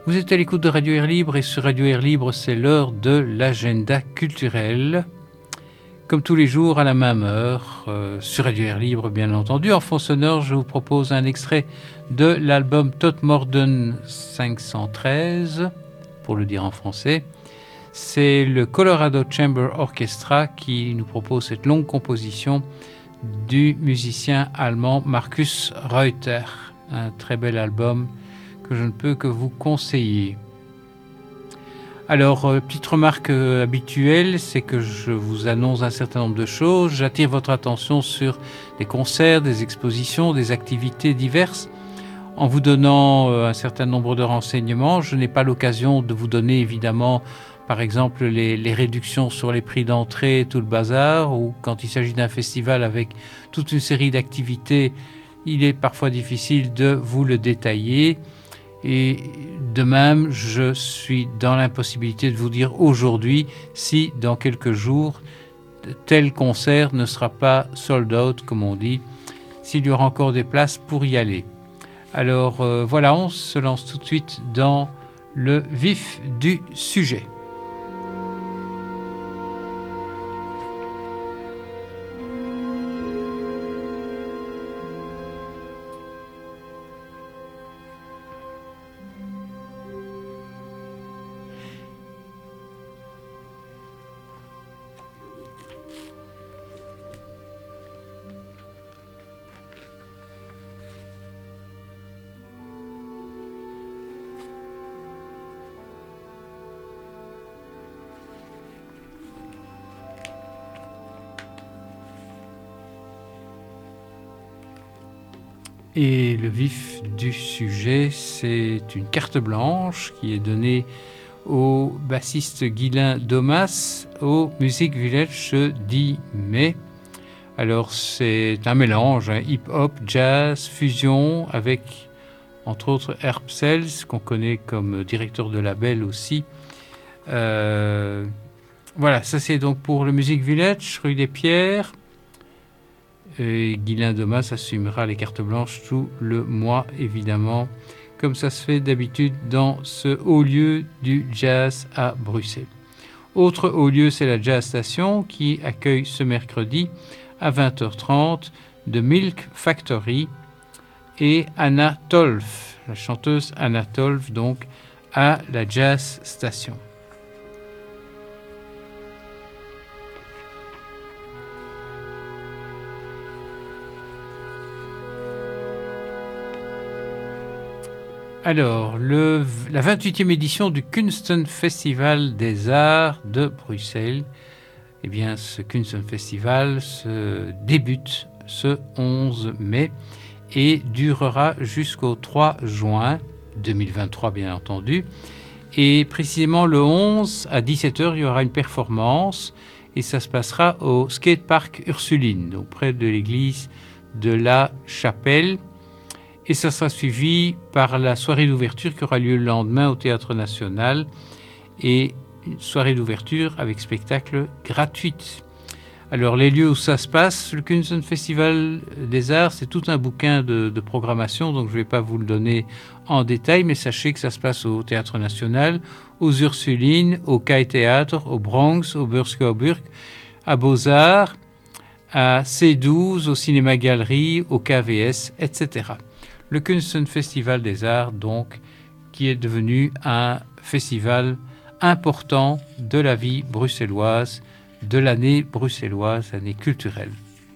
Vous êtes à l'écoute de Radio Air Libre et sur Radio Air Libre, c'est l'heure de l'agenda culturel. Comme tous les jours à la même heure, sur Radio Air Libre bien entendu. En fond sonore, je vous propose un extrait de l'album Todmorden 513, pour le dire en français. C'est le Colorado Chamber Orchestra qui nous propose cette longue composition du musicien allemand Markus Reuter. Un très bel album que je ne peux que vous conseiller. Alors, petite remarque habituelle, c'est que je vous annonce un certain nombre de choses. J'attire votre attention sur des concerts, des expositions, des activités diverses. En vous donnant un certain nombre de renseignements, je n'ai pas l'occasion de vous donner évidemment, par exemple, les réductions sur les prix d'entrée, tout le bazar, ou quand il s'agit d'un festival avec toute une série d'activités, il est parfois difficile de vous le détailler. Et de même, je suis dans l'impossibilité de vous dire aujourd'hui si dans quelques jours, tel concert ne sera pas sold out, comme on dit, s'il y aura encore des places pour y aller. Alors voilà, on se lance tout de suite dans le vif du sujet. Et le vif du sujet, c'est une carte blanche qui est donnée au bassiste Guylain Domas au Music Village ce 10 mai. Alors c'est un mélange, hip-hop, jazz, fusion, avec entre autres Herb Sells, qu'on connaît comme directeur de label aussi. Voilà, ça c'est donc pour le Music Village, rue des Pierres. Et Guylain Domas assumera les cartes blanches tout le mois, évidemment, comme ça se fait d'habitude dans ce haut lieu du jazz à Bruxelles. Autre haut lieu, c'est la Jazz Station qui accueille ce mercredi à 20h30 The Milk Factory et Anna Tolf, la chanteuse Anna Tolf, donc à la Jazz Station. Alors, la 28e édition du Kunsten Festival des Arts de Bruxelles, eh bien, ce Kunsten Festival se débute ce 11 mai et durera jusqu'au 3 juin 2023, bien entendu. Et précisément le 11 à 17h, il y aura une performance et ça se passera au skatepark Ursuline, donc près de l'église de la Chapelle. Et ça sera suivi par la soirée d'ouverture qui aura lieu le lendemain au Théâtre National et une soirée d'ouverture avec spectacle gratuit. Alors les lieux où ça se passe, le Kunsten Festival des Arts, c'est tout un bouquin de programmation, donc je ne vais pas vous le donner en détail, mais sachez que ça se passe au Théâtre National, aux Ursulines, au Kai Theater, au Bronx, au Burg, à Beaux-Arts, à C12, au Cinéma Galerie, au KVS, etc. Le Kunsten Festival des Arts, donc, qui est devenu un festival important de la vie bruxelloise, de l'année bruxelloise, année culturelle.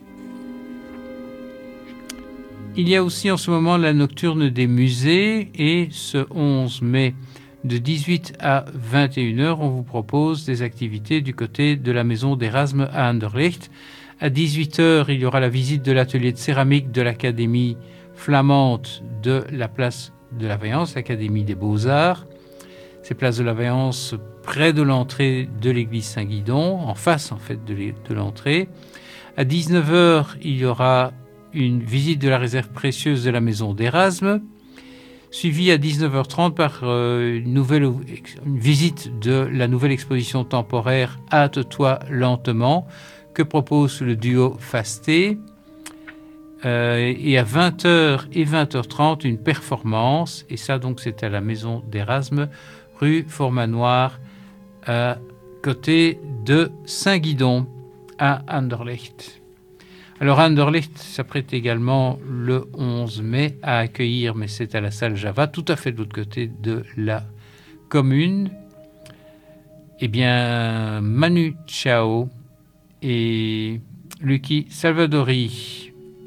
Il y a aussi en ce moment la nocturne des musées et ce 11 mai de 18 à 21h, on vous propose des activités du côté de la maison d'Erasme à Anderlecht. À 18h, il y aura la visite de l'atelier de céramique de l'Académie flamande de la place de la Vaillance, l'Académie des Beaux-Arts. C'est place de la Vaillance, près de l'entrée de l'église Saint-Guidon, en face en fait de l'entrée. À 19h, il y aura une visite de la réserve précieuse de la maison d'Erasme, suivie à 19h30 par une visite de la nouvelle exposition temporaire Hâte-toi lentement, que propose le duo Fasté. et à 20h et 20h30 une performance, et ça donc c'est à la Maison d'Erasme, rue Fourmanoir, à côté de Saint-Guidon, à Anderlecht. Alors Anderlecht s'apprête également le 11 mai à accueillir, mais c'est à la salle Java, tout à fait de l'autre côté de la commune, eh bien Manu Chao et Lucky Salvadori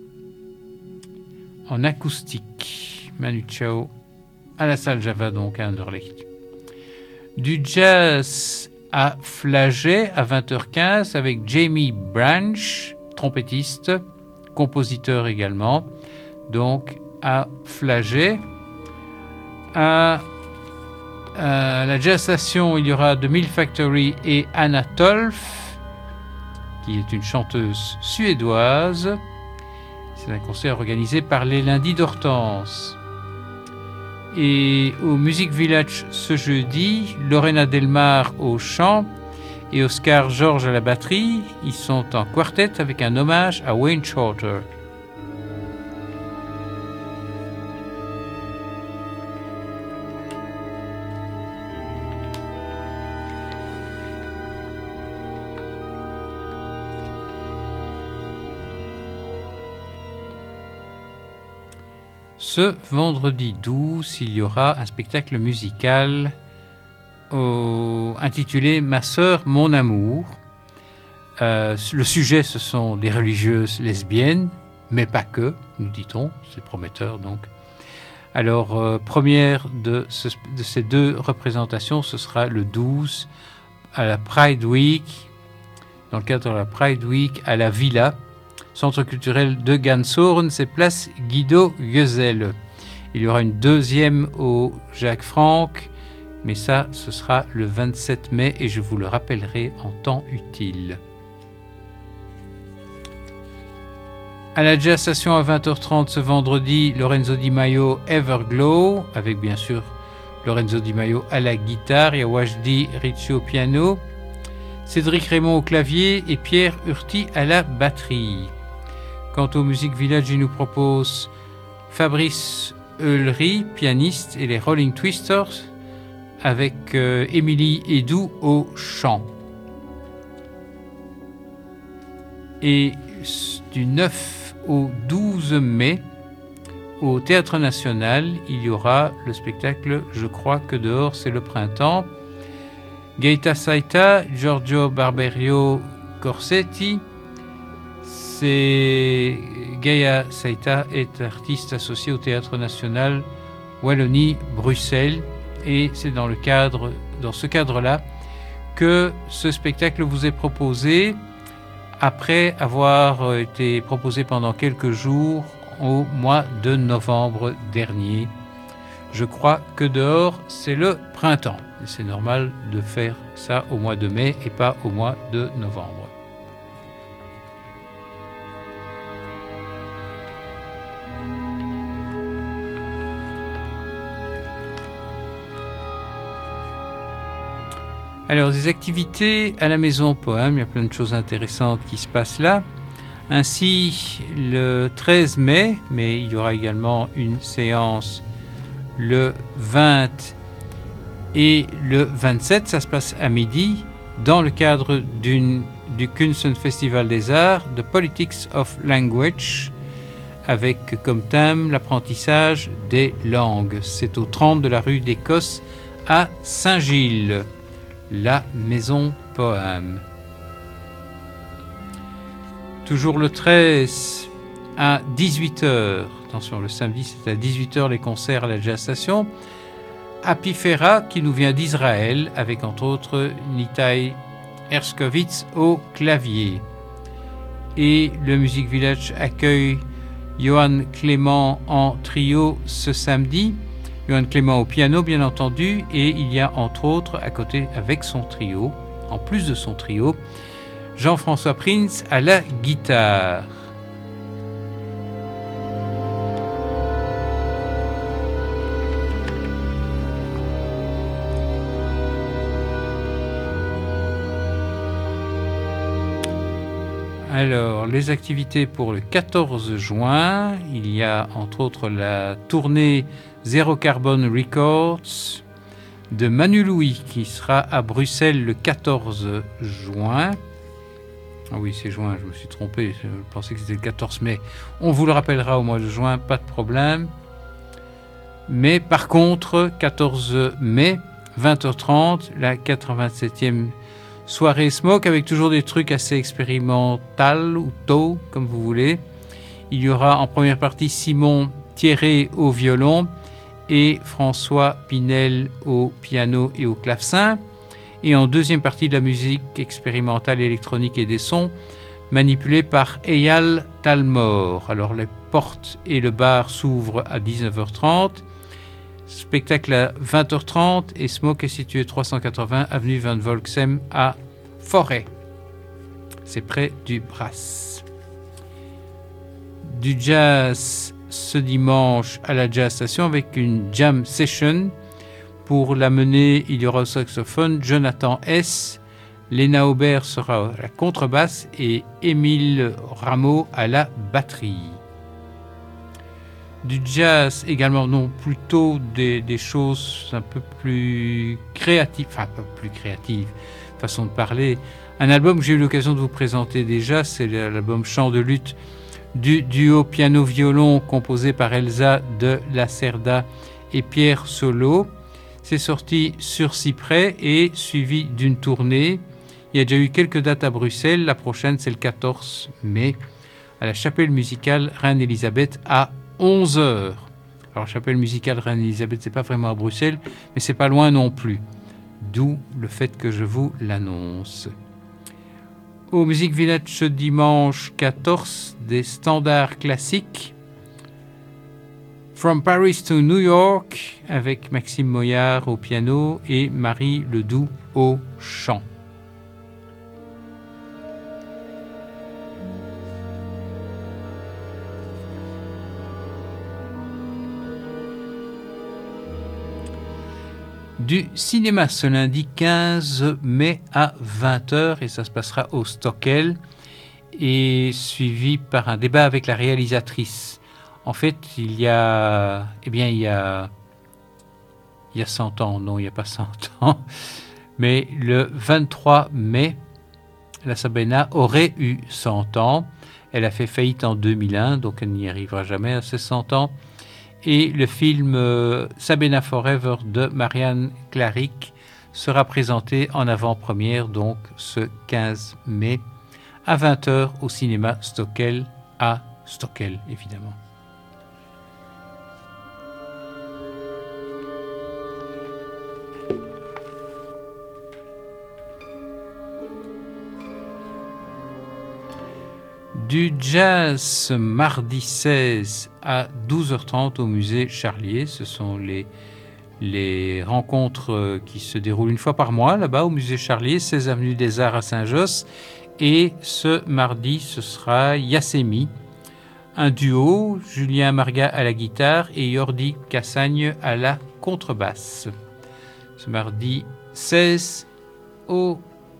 en acoustique. Manu Chao à la salle Java, donc à Anderlecht. Du jazz à Flagey à 20h15 avec Jamie Branch, trompettiste, compositeur également, donc à Flagey. À la Jazz Station, il y aura The Mill Factory et Anna Tolf, qui est une chanteuse suédoise. C'est un concert organisé par les Lundis d'Hortense. Et au Music Village ce jeudi, Lorena Delmar au chant et Oscar George à la batterie. Ils sont en quartet avec un hommage à Wayne Shorter. Ce vendredi 12, il y aura un spectacle musical intitulé « Ma sœur, mon amour ». Le sujet, ce sont des religieuses lesbiennes, mais pas que, nous dit-on, c'est prometteur donc. Alors, première de ces deux représentations, ce sera le 12 à la Pride Week, dans le cadre de la Pride Week à la Villa, Centre culturel de Ganshorn, c'est place Guido Guezel. Il y aura une deuxième au Jacques Franck, mais ça, ce sera le 27 mai et je vous le rappellerai en temps utile. À la Jazz Station à 20h30 ce vendredi, Lorenzo Di Maio Everglow, avec bien sûr Lorenzo Di Maio à la guitare et Wajdi Ricci au piano, Cédric Raymond au clavier et Pierre Urti à la batterie. Quant au Music Village, il nous propose Fabrice Eulery, pianiste, et les Rolling Twisters, avec Émilie Edoux au chant. Et du 9 au 12 mai, au Théâtre National, il y aura le spectacle « Je crois que dehors c'est le printemps ». Gaeta Saita, Giorgio Barberio Corsetti. Gaia Saita est artiste associé au Théâtre National Wallonie-Bruxelles et c'est dans ce cadre-là que ce spectacle vous est proposé après avoir été proposé pendant quelques jours au mois de novembre dernier. Je crois que dehors c'est le printemps. Et c'est normal de faire ça au mois de mai et pas au mois de novembre. Alors, des activités à la Maison Poème, il y a plein de choses intéressantes qui se passent là. Ainsi, le 13 mai, mais il y aura également une séance le 20 et le 27, ça se passe à midi, dans le cadre du Kunsten Festival des Arts, The Politics of Language, avec comme thème l'apprentissage des langues. C'est au 30 de la rue d'Écosse à Saint-Gilles. La Maison Poème. Toujours le 13 à 18h. Attention, le samedi, c'est à 18h les concerts à la Jazz Station. Apifera, qui nous vient d'Israël, avec entre autres Nitai Herskovitz au clavier. Et le Music Village accueille Johan Clément en trio ce samedi. Johan Clément au piano, bien entendu, et il y a entre autres, à côté avec son trio, en plus de son trio, Jean-François Prince à la guitare. Alors, les activités pour le 14 juin, il y a entre autres la tournée Zero Carbon Records de Manu Louis qui sera à Bruxelles le 14 juin. Ah oui, c'est juin, je me suis trompé, je pensais que c'était le 14 mai. On vous le rappellera au mois de juin, pas de problème. Mais par contre, 14 mai, 20h30, la 87e soirée Smoke avec toujours des trucs assez expérimental ou tôt, comme vous voulez. Il y aura en première partie Simon Thierry au violon et François Pinel au piano et au clavecin. Et en deuxième partie de la musique expérimentale électronique et des sons manipulée par Eyal Talmor. Alors les portes et le bar s'ouvrent à 19h30. Spectacle à 20h30 et Smoke est situé 380 avenue Van Volksem à Forêt. C'est près du Brass. Du jazz ce dimanche à la Jazz Station avec une jam session. Pour la mener, il y aura au saxophone Jonathan S. Léna Aubert sera à la contrebasse et Émile Rameau à la batterie. Du jazz également, non, plutôt des choses un peu plus créatives, enfin pas plus créatives, façon de parler. Un album que j'ai eu l'occasion de vous présenter déjà, c'est l'album Chant de lutte du duo piano-violon composé par Elsa de Lacerda et Pierre Solo. C'est sorti sur Cyprès et suivi d'une tournée. Il y a déjà eu quelques dates à Bruxelles. La prochaine, c'est le 14 mai à la chapelle musicale Reine-Élisabeth à 11h. Alors, chapelle musicale Reine-Élisabeth, c'est pas vraiment à Bruxelles, mais c'est pas loin non plus. D'où le fait que je vous l'annonce. Au Music Village ce dimanche 14, des standards classiques. From Paris to New York, avec Maxime Moyard au piano et Marie Ledoux au chant. Du cinéma ce lundi 15 mai à 20h et ça se passera au Stockel et suivi par un débat avec la réalisatrice. En fait, il y a 100 ans, non, il n'y a pas 100 ans, mais le 23 mai, la Sabena aurait eu 100 ans. Elle a fait faillite en 2001, donc elle n'y arrivera jamais à ses 100 ans. Et le film Sabena Forever de Marianne Clarick sera présenté en avant-première, donc ce 15 mai, à 20h au cinéma Stockel, à Stockel, évidemment. Du jazz mardi 16 à 12h30 au musée Charlier. Ce sont les rencontres qui se déroulent une fois par mois là-bas au musée Charlier, 16 avenue des Arts à Saint-Josse. Et ce mardi, ce sera Yassemi, un duo, Julien Marga à la guitare et Jordi Cassagne à la contrebasse. Ce mardi 16 au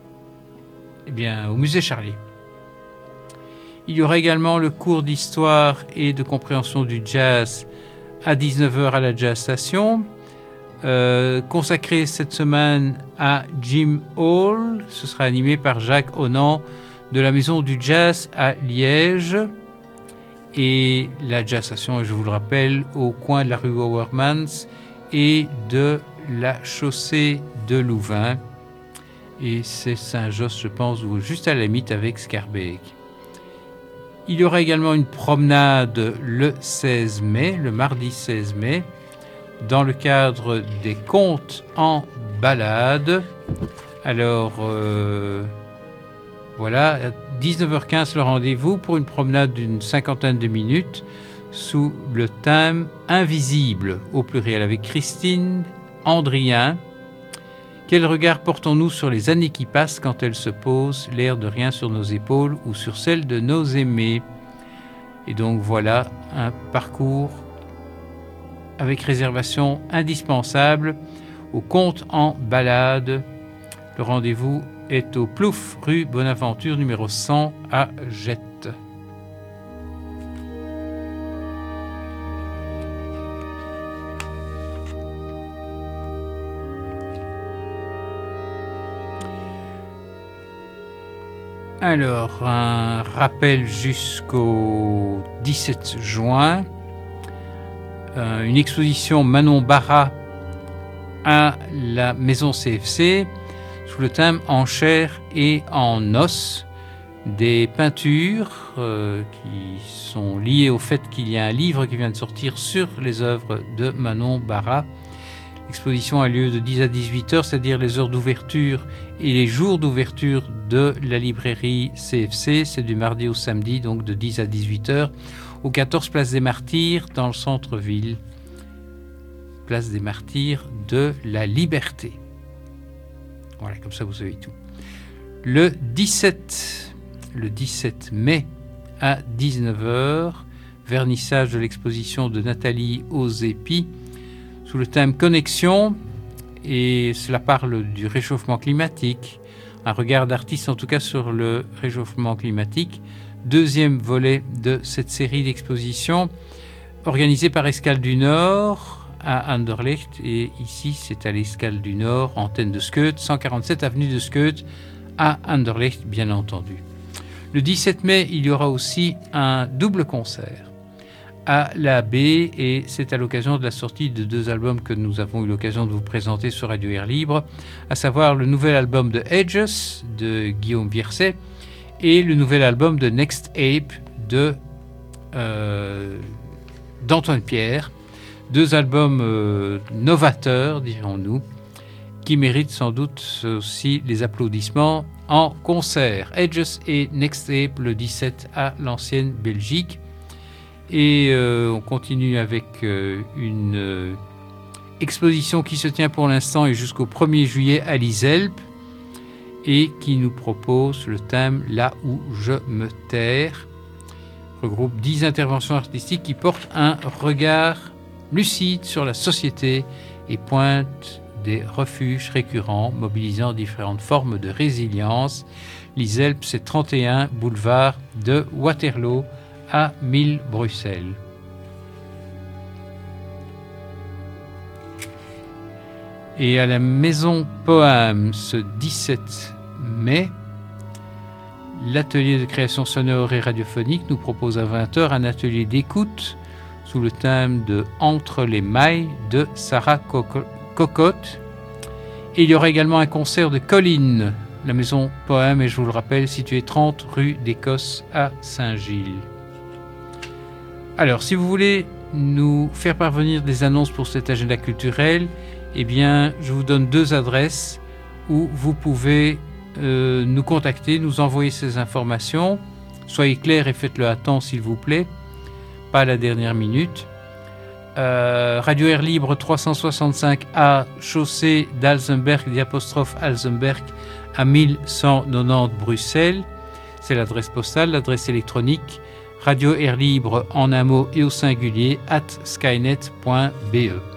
musée Charlier. Il y aura également le cours d'histoire et de compréhension du jazz à 19h à la Jazz Station, consacré cette semaine à Jim Hall. Ce sera animé par Jacques Honan de la Maison du Jazz à Liège. Et la Jazz Station, je vous le rappelle, au coin de la rue Auermans et de la chaussée de Louvain. Et c'est Saint-Josse, je pense, ou juste à la limite avec Scarbeck. Il y aura également une promenade le 16 mai, le mardi 16 mai, dans le cadre des contes en balade. Alors, voilà, à 19h15 le rendez-vous pour une promenade d'une cinquantaine de minutes sous le thème Invisible, au pluriel, avec Christine Andrien. Quel regard portons-nous sur les années qui passent quand elles se posent, l'air de rien sur nos épaules ou sur celles de nos aimés? Et donc voilà un parcours avec réservation indispensable au compte en balade. Le rendez-vous est au Plouf, rue Bonaventure, numéro 100 à Jette. Alors, un rappel jusqu'au 17 juin. Une exposition Manon Barra à la Maison CFC sous le thème En chair et en os. Des peintures qui sont liées au fait qu'il y a un livre qui vient de sortir sur les œuvres de Manon Barra. L'exposition a lieu de 10 à 18 heures, c'est-à-dire les heures d'ouverture et les jours d'ouverture de la librairie CFC. C'est du mardi au samedi, donc de 10 à 18 heures, au 14 Place des Martyrs, dans le centre-ville. Place des Martyrs de la Liberté. Voilà, comme ça vous savez tout. Le 17 mai à 19h, vernissage de l'exposition de Nathalie Ozepi, sous le thème Connexion, et cela parle du réchauffement climatique, un regard d'artiste en tout cas sur le réchauffement climatique. Deuxième volet de cette série d'expositions organisée par Escale du Nord à Anderlecht, et ici c'est à l'Escale du Nord, antenne de Skeut, 147 avenue de Skeut à Anderlecht bien entendu. Le 17 mai, il y aura aussi un double concert à la baie, et c'est à l'occasion de la sortie de 2 albums que nous avons eu l'occasion de vous présenter sur Radio Air Libre, à savoir le nouvel album de Edges de Guillaume Bierset et le nouvel album de Next Ape d'Antoine Pierre. 2 albums novateurs, dirons-nous, qui méritent sans doute aussi les applaudissements en concert. Edges et Next Ape le 17 à l'Ancienne Belgique. Et on continue avec une exposition qui se tient pour l'instant et jusqu'au 1er juillet à Liselp, et qui nous propose le thème Là où je me terre. Regroupe 10 interventions artistiques qui portent un regard lucide sur la société et pointent des refuges récurrents mobilisant différentes formes de résilience. Liselp, c'est 31 boulevard de Waterloo à 1000 Bruxelles. Et à la Maison Poème, ce 17 mai, l'atelier de création sonore et radiophonique nous propose à 20h un atelier d'écoute sous le thème de Entre les mailles de Sarah Cocotte. Et il y aura également un concert de Colline. La Maison Poème est, je vous le rappelle, située 30 rue d'Écosse à Saint-Gilles. Alors, si vous voulez nous faire parvenir des annonces pour cet agenda culturel, eh bien, je vous donne 2 adresses où vous pouvez nous contacter, nous envoyer ces informations. Soyez clairs et faites-le à temps, s'il vous plaît, pas à la dernière minute. Radio Air Libre 365A, chaussée d'Alzenberg, Alzenberg, à 1190 Bruxelles. C'est l'adresse postale. L'adresse électronique Radio Air Libre en un mot et au singulier @skynet.be.